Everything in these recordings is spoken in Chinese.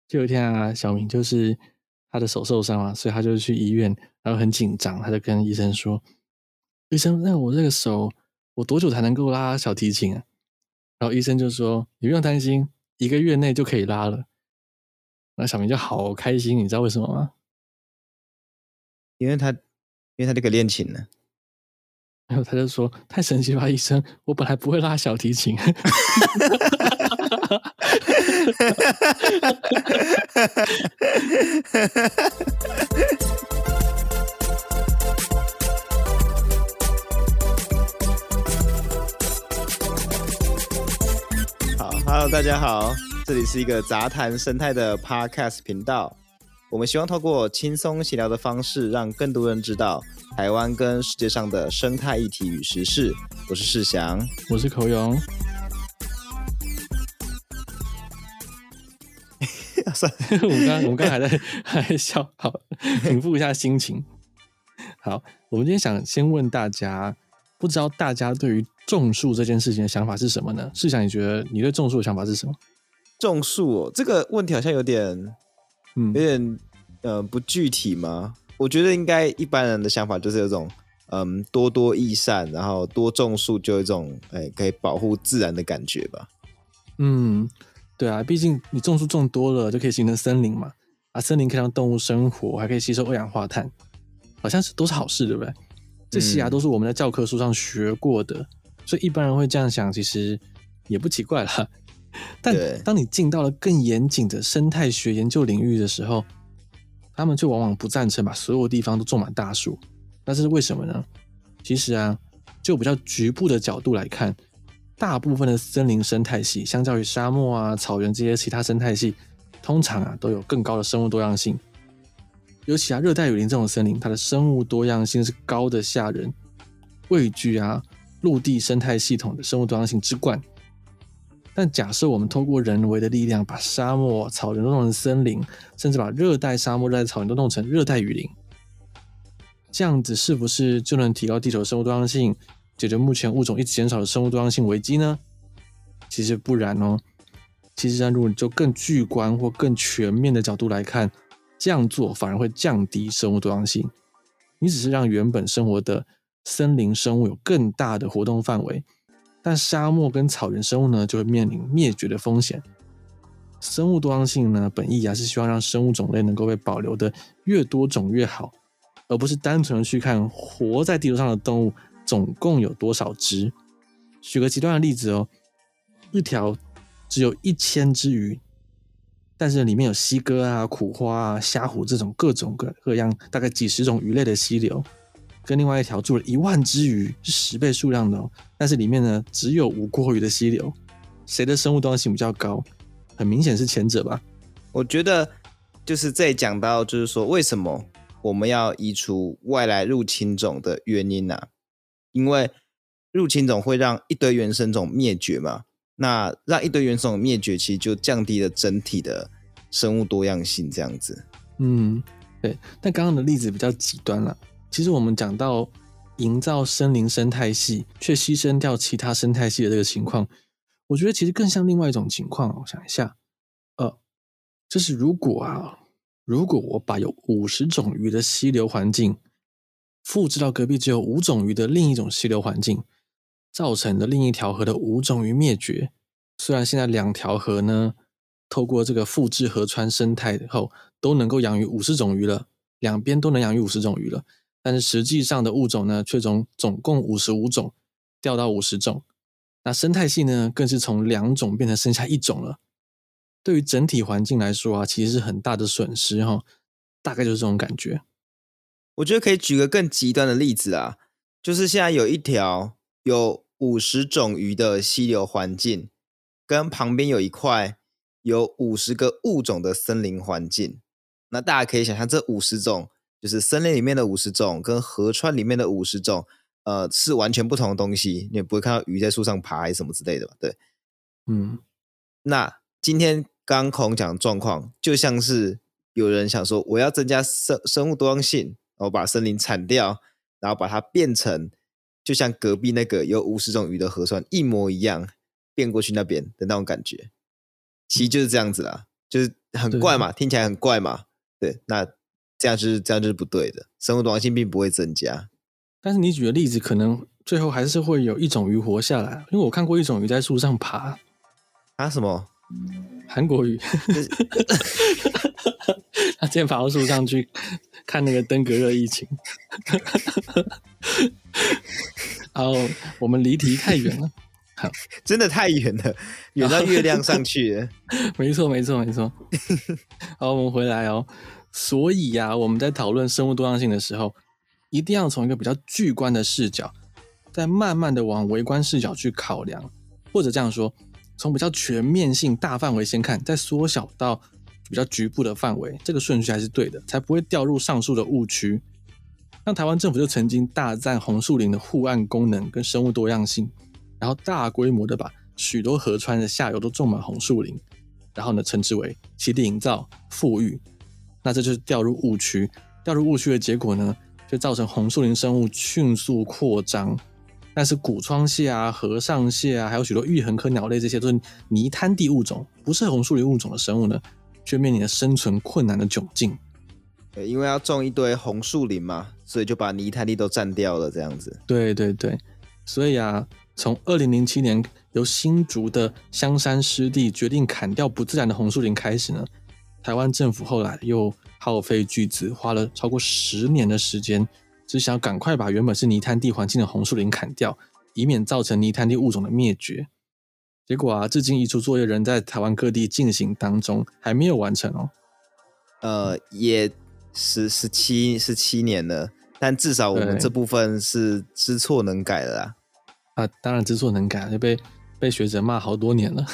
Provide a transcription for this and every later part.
就有一天啊，小明就是他的手受伤了，所以他就去医院，然后很紧张，他就跟医生说：“医生，那我这个手，我多久才能够拉小提琴啊？”然后医生就说：“你不用担心，1个月内就可以拉了。”那小明就好开心，你知道为什么吗？ 因为他就可以练琴了。 然后他就说：“太神奇了吧，医生！我本来不会拉小提琴。” 好 ，Hello， 大家好，这里是一个杂谈生态的 Podcast 频道。我们希望透过轻松闲聊的方式，让更多人知道台湾跟世界上的生态议题与时事。我是世祥， 我是口勇。我们刚还在笑，好，平复一下心情。好，我们今天想先问大家，不知道大家对于种树这件事情的想法是什么呢？世祥，你觉得你对种树的想法是什么？ 种树哦，这个问题好像有点不具体吗？我觉得应该一般人的想法就是有种多多益善，然后多种树就有一种可以保护自然的感觉吧。 对啊，毕竟你种树种多了就可以形成森林嘛，啊，森林可以让动物生活，还可以吸收二氧化碳，好像都是好事，对不对？这些啊都是我们在教科书上学过的，所以一般人会这样想，其实也不奇怪啦。但当你进到了更严谨的生态学研究领域的时候，他们就往往不赞成把所有地方都种满大树。那这是为什么呢？其实啊，就比较局部的角度来看，大部分的森林生态系相较于沙漠啊、草原这些其他生态系，通常啊都有更高的生物多样性。尤其啊热带雨林这种森林，它的生物多样性是高的吓人，位居啊陆地生态系统的生物多样性之冠。但假设我们透过人为的力量，把沙漠、草原都弄成森林，甚至把热带沙漠、热带草原都弄成热带雨林，这样子是不是就能提高地球的生物多样性，解决目前物种一直减少的生物多样性危机呢？其实不然哦。其实如果你就更巨观或更全面的角度来看，这样做反而会降低生物多样性。你只是让原本生活的森林生物有更大的活动范围，但沙漠跟草原生物呢，就会面临灭绝的风险。生物多样性呢，本意是希望让生物种类能够被保留的越多种越好，而不是单纯的去看活在地球上的动物总共有多少只。举个极端的例子哦，一条只有1000只鱼，但是里面有西哥啊、苦花啊、虾虎这种各种各样大概几十种鱼类的溪流，跟另外一条住了10000只鱼，是10倍数量的哦，但是里面呢只有无国鱼的溪流，谁的生物多样性比较高？很明显是前者吧。 我觉得就是这里讲到，就是说为什么我们要移除外来入侵种的原因啊？因为入侵种会让一堆原生种灭绝嘛，那让一堆原生种灭绝，其实就降低了整体的生物多样性，这样子。 对。但刚刚的例子比较极端了。其实我们讲到营造森林生态系，却牺牲掉其他生态系的这个情况，我觉得其实更像另外一种情况。我想一下，就是如果我把有50种鱼的溪流环境复制到隔壁只有5种鱼的另一种溪流环境，造成的另一条河的5种鱼灭绝。虽然现在2条河呢，透过这个复制河川生态后，都能够养育50种鱼了，两边都能养育50种鱼了，但是实际上的物种呢，却从总共55种掉到50种。那生态系呢，更是从2种变成剩下1种了。对于整体环境来说啊，其实是很大的损失哈，大概就是这种感觉。 我觉得可以举个更极端的例子啊，就是现在有一条有50种鱼的溪流环境，跟旁边有一块有50个物种的森林环境。那大家可以想象，这50种就是森林里面的50种，跟河川里面的50种，是完全不同的东西。你也不会看到鱼在树上爬还是什么之类的吧？对，那今天刚孔讲的状况，就像是有人想说，我要增加生物多样性，然后把森林铲掉，然后把它变成就像隔壁那个有50种鱼的河川一模一样，变过去那边的那种感觉。其实就是这样子啦，就是很怪嘛，听起来很怪嘛。对，那这样就是不对的，生物多样性并不会增加。 但是你举的例子，可能最后还是会有一种鱼活下来，因为我看过一种鱼在树上爬。 啊？什么？ 韩国鱼？他之前爬到树上去看那个登革热疫情。然后我们离题太远了。好， 真的太远了，远到月亮上去了。 没错。好，我们回来哦。所以啊，我们在讨论生物多样性的时候，一定要从一个比较巨观的视角，再慢慢的往微观视角去考量，或者这样说，从比较全面性大范围先看，再缩小到比较局部的范围，这个顺序还是对的，才不会掉入上述的误区。像台湾政府就曾经大赞红树林的护岸功能跟生物多样性，然后大规模的把许多河川的下游都种满红树林，然后呢称之为栖地营造、富裕。那这就是掉入误区，掉入误区的结果呢，就造成红树林生物迅速扩张。但是古窗蟹啊、和尚蟹啊，还有许多玉衡科鸟类，这些都是泥滩地物种，不是红树林物种的生物呢，却面临了生存困难的窘境。 对，因为要种一堆红树林嘛，所以就把泥滩地都占掉了，这样子。 对，所以啊，从2007年由新竹的香山湿地决定砍掉不自然的红树林开始呢，台湾政府后来又耗费巨资，花了超过10年的时间，只想要赶快把原本是泥滩地环境的红树林砍掉，以免造成泥滩地物种的灭绝。结果啊，至今移除作业仍在台湾各地进行当中，还没有完成哦。 也17年了，但至少我们这部分是知错能改了啦。 啊，当然知错能改，就被学者骂好多年了。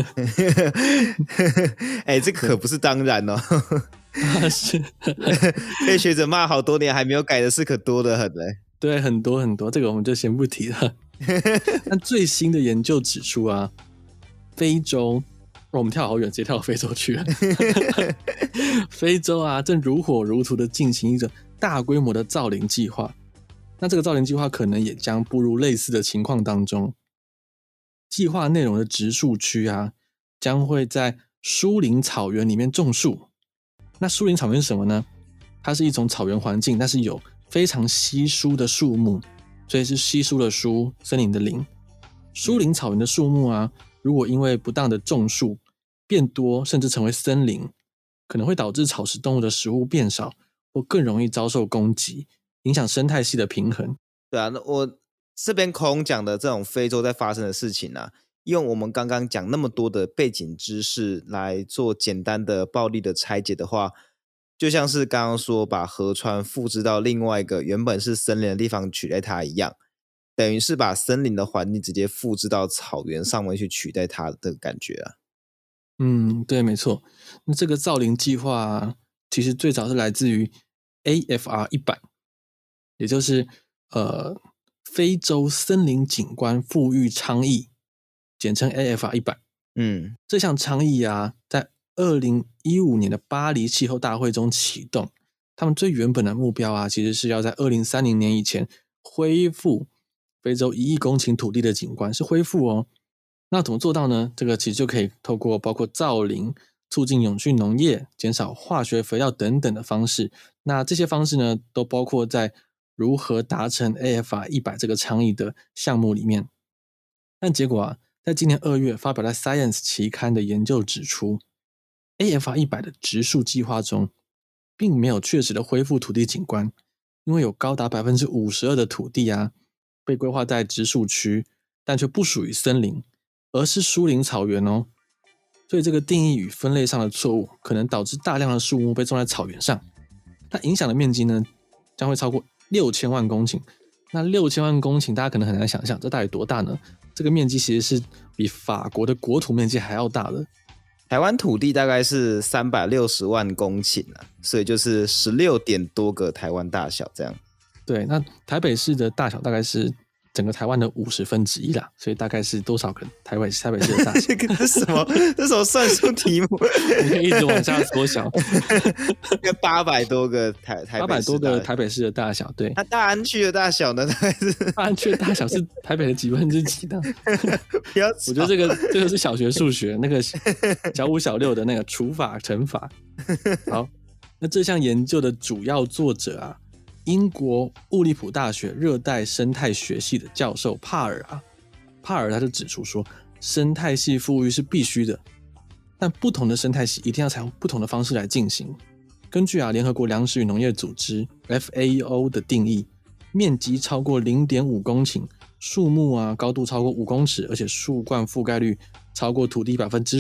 这可不是当然哦。 是被学者骂好多年还没有改的事可多得很嘞。 对，很多，这个我们就先不提了。但最新的研究指出啊，非洲，我们跳好远，直接跳到非洲去了。非洲啊，正如火如荼的进行一个大规模的造林计划。那这个造林计划可能也将步入类似的情况当中。计划内容的植树区啊，将会在疏林草原里面种树。那疏林草原是什么呢？它是一种草原环境，但是有非常稀疏的树木，所以是稀疏的疏，森林的林。疏林草原的树木啊，如果因为不当的种树变多，甚至成为森林，可能会导致草食动物的食物变少，或更容易遭受攻击，影响生态系的平衡。 对啊，那我这边空讲的这种非洲在发生的事情啊，用我们刚刚讲那么多的背景知识来做简单的暴力的拆解的话，就像是刚刚说把河川复制到另外一个原本是森林的地方取代它一样，等于是把森林的环境直接复制到草原上面去取代它的感觉啊。 对，没错。那这个造林计划啊，其实最早是来自于 AFR 100，也就是非洲森林景观富裕倡议，简称 AFR 100。这项倡议啊，在2015年的巴黎气候大会中启动。他们最原本的目标啊，其实是要在2030年以前恢复非洲1亿公顷土地的景观，是恢复哦。那怎么做到呢？这个其实就可以透过包括造林、促进永续农业、减少化学肥料等等的方式。那这些方式呢，都包括在如何达成 AFR 100这个倡议的项目里面。但结果啊，在今年2月发表在 Science 期刊的研究指出， AFR 100的植树计划中并没有确实的恢复土地景观，因为有高达 52% 的土地啊被规划在植树区，但却不属于森林，而是疏林草原哦。所以这个定义与分类上的错误，可能导致大量的树木被种在草原上。它影响的面积呢，将会超过6000万公顷。那6000万公顷，大家可能很难想象，这到底多大呢？这个面积其实是比法国的国土面积还要大的。 台湾土地大概是360万公顷啊，所以就是16点多个台湾大小这样。 对，那台北市的大小大概是整个台湾的1/50啦，所以大概是多少个台北市的大小？ 这是什么？这什么算术题目？ 你可以一直往下缩小。 800多个 800多个台北市的大小，对。 那大安区的大小呢？大概是大安区的大小是台北的几分之几呢？ 不要， 我觉得这个是小学数学那个小5小6的那个除法乘法。好，那这项研究的主要作者啊，英国物利普大学热带生态学系的教授帕尔他就指出说，生态系复育是必须的，但不同的生态系一定要采用不同的方式来进行。根据联合国粮食与农业组织 FAO 的定义，面积超过 0.5 公顷，树木高度超过5公尺，而且树冠覆盖率超过土地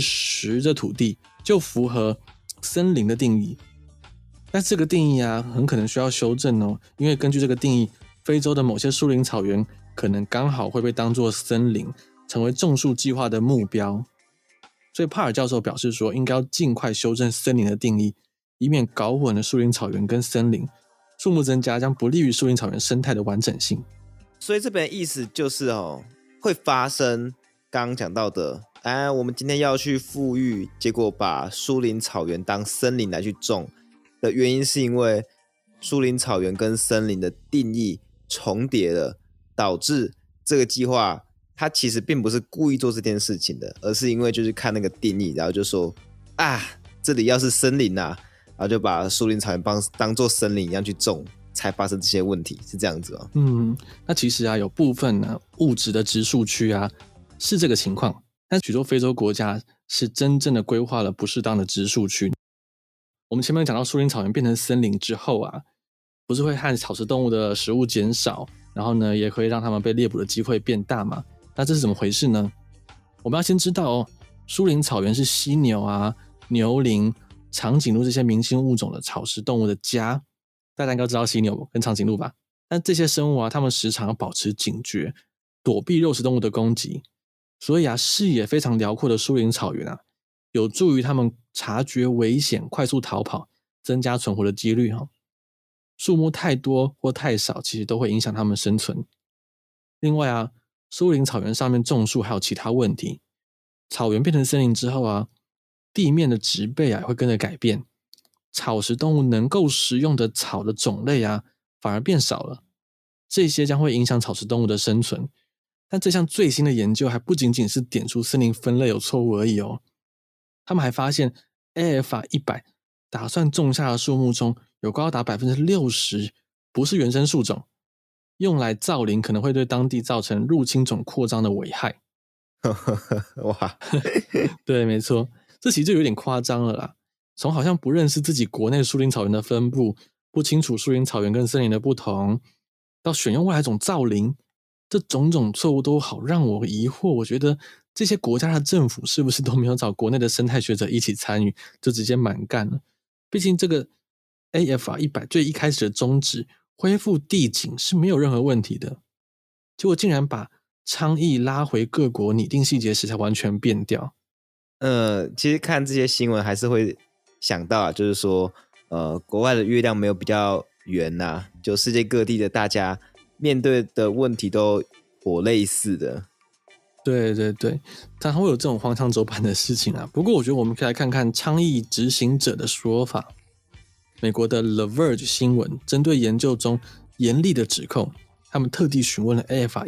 10% 的土地，就符合森林的定义。但这个定义很可能需要修正哦，因为根据这个定义，非洲的某些树林草原可能刚好会被当作森林，成为种树计划的目标。所以帕尔教授表示说，应该要尽快修正森林的定义，以免搞混了树林草原跟森林，树木增加将不利于树林草原生态的完整性。 所以这边的意思就是会发生刚刚讲到的，我们今天要去富裕，结果把树林草原当森林来去种的原因，是因为树林草原跟森林的定义重叠了，导致这个计划它其实并不是故意做这件事情的，而是因为就是看那个定义，然后就说这里要是森林然后就把树林草原当做森林一样去种，才发生这些问题，是这样子哦。 那其实有部分物质的植树区是这个情况，但许多非洲国家是真正的规划了不适当的植树区。我们前面讲到树林草原变成森林之后不是会和草食动物的食物减少，然后呢也会让它们被猎捕的机会变大嘛？那这是怎么回事呢？我们要先知道树林草原是犀牛牛羚、长颈鹿这些明星物种的草食动物的家，大家应该知道犀牛跟长颈鹿吧？但这些生物它们时常要保持警觉，躲避肉食动物的攻击，所以视野非常辽阔的树林草原有助于他们察觉危险，快速逃跑，增加存活的几率树木太多或太少，其实都会影响他们生存。另外树林草原上面种树还有其他问题，草原变成森林之后地面的植被会跟着改变，草食动物能够食用的草的种类反而变少了，这些将会影响草食动物的生存。但这项最新的研究还不仅仅是点出森林分类有错误而已他们还发现 AFR 100打算种下的树木中有高达 60% 不是原生树种，用来造林可能会对当地造成入侵种扩张的危害。 哇， 对，没错，这其实就有点夸张了啦。从好像不认识自己国内树林草原的分布，不清楚树林草原跟森林的不同，到选用外来种造林，这种种错误都好让我疑惑。我觉得这些国家的政府是不是都没有找国内的生态学者一起参与，就直接蛮干了？毕竟这个 AFR 100最一开始的宗旨，恢复地景是没有任何问题的，结果竟然把倡议拉回各国拟定细节时才完全变掉。 其实看这些新闻还是会想到就是说国外的月亮没有比较圆就世界各地的大家面对的问题都颇类似的。 对对对，常常会有这种荒腔走板的事情不过我觉得我们可以来看看倡议执行者的说法。美国的 The Verge 新闻针对研究中严厉的指控，他们特地询问了 AFR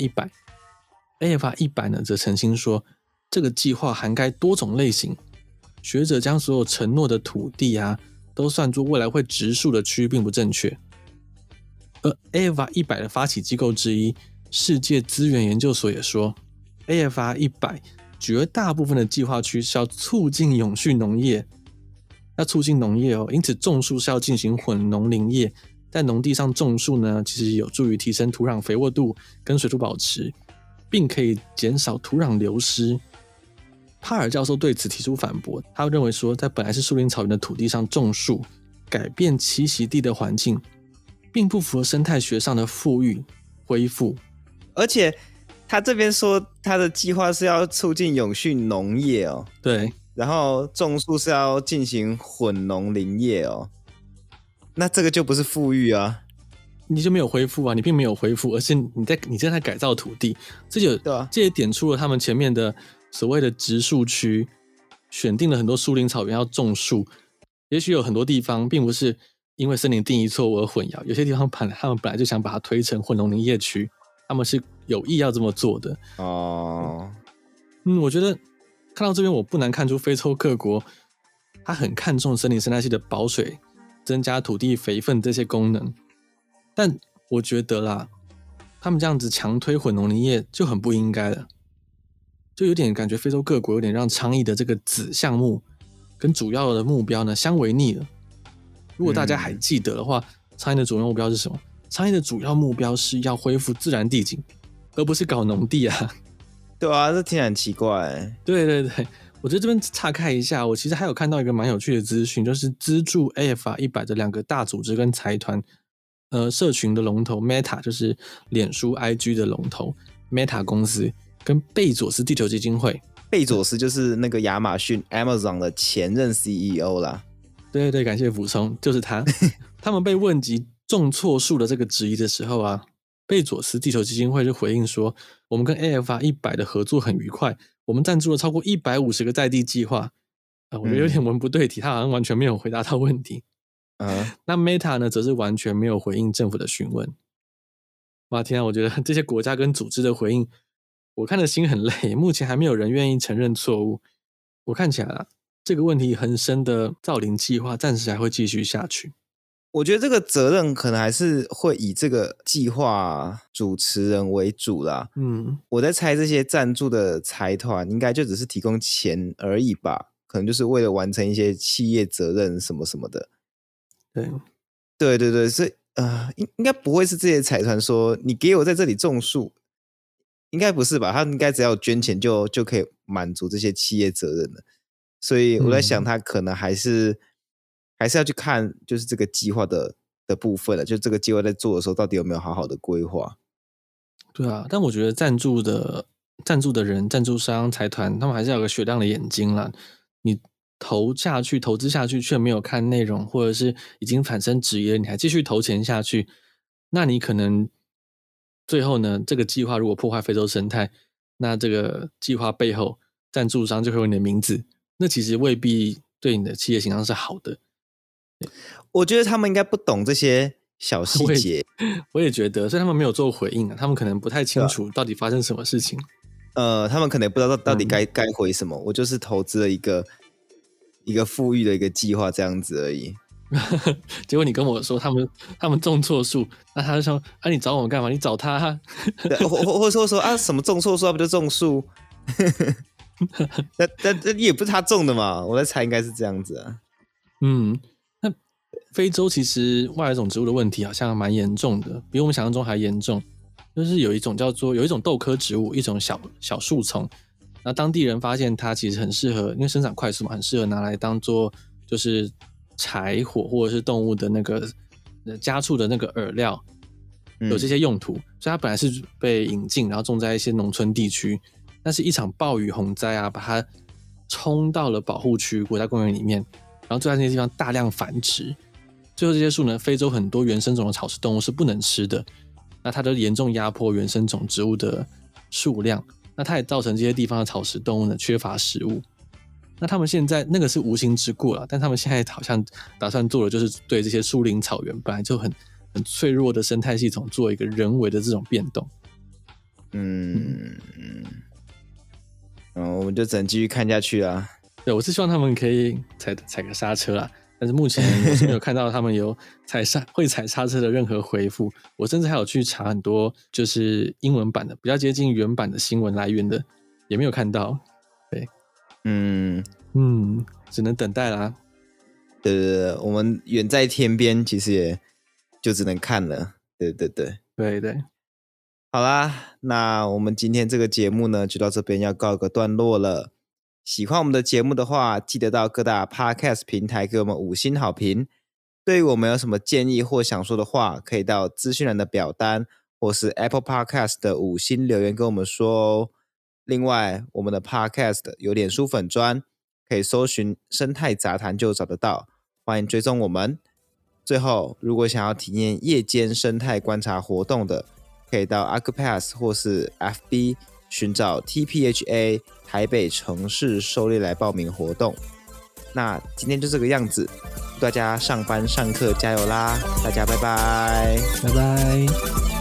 100。AFR 100呢，则澄清说，这个计划涵盖多种类型，学者将所有承诺的土地都算作未来会植树的区域并不正确。而 AFR 100的发起机构之一世界资源研究所也说， AFR 100绝大部分的计划区是要促进永续农业，要促进农业因此种树是要进行混农林业，在农地上种树呢，其实有助于提升土壤肥沃度跟水土保持，并可以减少土壤流失。帕尔教授对此提出反驳，他认为说，在本来是树林草原的土地上种树，改变栖息地的环境，并不符合生态学上的复育恢复。 而且他这边说他的计划是要促进永续农业对， 然后种树是要进行混农林业那这个就不是富裕你就没有恢复啊，你并没有恢复，而是你正在改造土地， 对啊， 这也点出了他们前面的所谓的植树区，选定了很多树林草原要种树，也许有很多地方并不是因为森林定义错误而混淆，有些地方他们本来就想把它推成混农林业区，他们是有意要这么做的。 哦， 我觉得看到这边，我不难看出非洲各国他很看重森林生态系的保水、增加土地肥分这些功能，但我觉得啦，他们这样子强推混农林业就很不应该了，就有点感觉非洲各国有点让倡议的这个子项目跟主要的目标呢相违逆了。如果大家还记得的话，倡议的主要目标是什么？倡议的主要目标是要恢复自然地景，而不是搞农地啊。 对啊，这听起来很奇怪。 对对对，我觉得这边岔开一下，我其实还有看到一个蛮有趣的资讯，就是资助 AFR 100的2个大组织跟财团，社群的龙头 Meta 就是脸书 IG 的龙头 Meta 公司，跟贝佐斯地球基金会。 贝佐斯就是那个亚马逊 Amazon 的前任 CEO 啦。 对对对，感谢补充，就是他。他们被问及种错树的这个质疑的时候啊，贝佐斯地球基金会就回应说，我们跟 AFR 100的合作很愉快，我们赞助了超过150个在地计划。我觉得有点文不对题，他好像完全没有回答到问题。那 Meta 呢，则是完全没有回应政府的询问。哇天啊，我觉得这些国家跟组织的回应，我看的心很累。目前还没有人愿意承认错误。我看起来啊，这个问题很深的造林计划暂时还会继续下去。 我觉得这个责任可能还是会以这个计划主持人为主啦。我在猜这些赞助的财团应该就只是提供钱而已吧，可能就是为了完成一些企业责任什么什么的。对对对，所以应该不会是这些财团说你给我在这里种树，应该不是吧？他应该只要捐钱就可以满足这些企业责任了。所以我在想，他可能还是要去看，就是这个计划的部分了，就这个计划在做的时候，到底有没有好好的规划？ 对啊，但我觉得赞助的人、赞助商、财团，他们还是要有个雪亮的眼睛啦。你投资下去，却没有看内容，或者是已经产生质疑了，你还继续投钱下去，那你可能最后呢，这个计划如果破坏非洲生态，那这个计划背后赞助商就会有你的名字，那其实未必对你的企业形象是好的。 我觉得他们应该不懂这些小细节。 我也觉得，所以他们没有做回应啊，他们可能不太清楚到底发生什么事情。 他们可能也不知道到底该回什么。我就是投资了一个富裕的一个计划这样子而已。 结果你跟我说他们种错树，那他就说啊，你找我干嘛？你找他啊。 或者说啊，什么种错树啊，不就种树？但也不是他种的嘛，我在猜应该是这样子啊。 那非洲其实外来种植物的问题好像蛮严重的，比我们想象中还严重。就是有一种豆科植物，一种小树丛，那当地人发现它其实很适合，因为生长快速嘛，很适合拿来当做就是柴火或者是动物的那个家畜的那个饵料，有这些用途，所以它本来是被引进，然后种在一些农村地区，但是一场暴雨洪灾啊，把它冲到了保护区国家公园里面，然后就在那些地方大量繁殖。最后这些树呢，非洲很多原生种的草食动物是不能吃的，那它就严重压迫原生种植物的数量，那它也造成这些地方的草食动物呢缺乏食物。那他们现在那个是无心之过啦，但他们现在好像打算做的就是对这些树林草原本来就很脆弱的生态系统做一个人为的这种变动。 我们就只能继续看下去啦。 对，我是希望他们可以踩个刹车啦，但是目前我是没有看到他们有会踩刹车的任何回复。我甚至还有去查很多就是英文版的比较接近原版的新闻来源的，也没有看到。对，只能等待啦。 对，我们远在天边，其实也就只能看了。对。好啦，那我们今天这个节目呢，就到这边要告一个段落了。喜欢我们的节目的话，记得到各大 Podcast 平台给我们5星好评。对于我们有什么建议或想说的话，可以到资讯栏的表单或是 Apple Podcast 的5星留言跟我们说哦。另外，我们的 Podcast 有脸书粉专，可以搜寻生态杂谈就找得到，欢迎追踪我们。 最后，如果想要体验夜间生态观察活动的，可以到 Acupass 或是 FB 寻找 TPHA 台北城市狩猎来报名活动。那今天就这个样子，祝大家上班上课加油啦！大家拜拜， 拜拜。